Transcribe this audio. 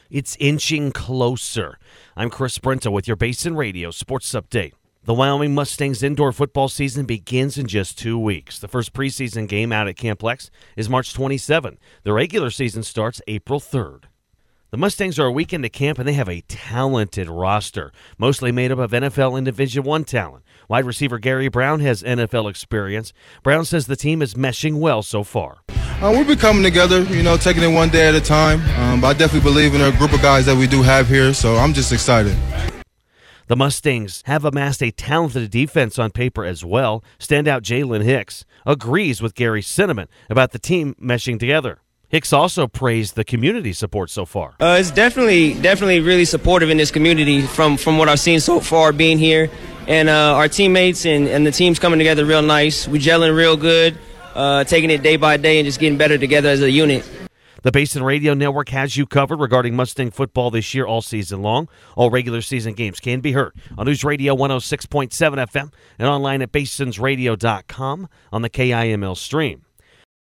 It's inching closer. I'm Chris Brenta with your Basin Radio Sports Update. The Wyoming Mustangs indoor football season begins in just 2 weeks. The first preseason game out at Camp Lex is March 27. The regular season starts April 3rd. The Mustangs are a weekend at camp, and they have a talented roster, mostly made up of NFL and Division I talent. Wide receiver Gary Brown has NFL experience. Brown says the team is meshing well so far. We've been coming together, taking it one day at a time. But I definitely believe in a group of guys that we do have here, so I'm just excited. The Mustangs have amassed a talented defense on paper as well. Standout Jalen Hicks agrees with Gary's sentiment about the team meshing together. Hicks also praised the community support so far. It's definitely really supportive in this community from what I've seen so far being here. And our teammates and the team's coming together real nice. We gelling real good, taking it day by day and just getting better together as a unit. The Basin Radio Network has you covered regarding Mustang football this year all season long. All regular season games can be heard on News Radio 106.7 FM and online at basinsradio.com on the KIML stream.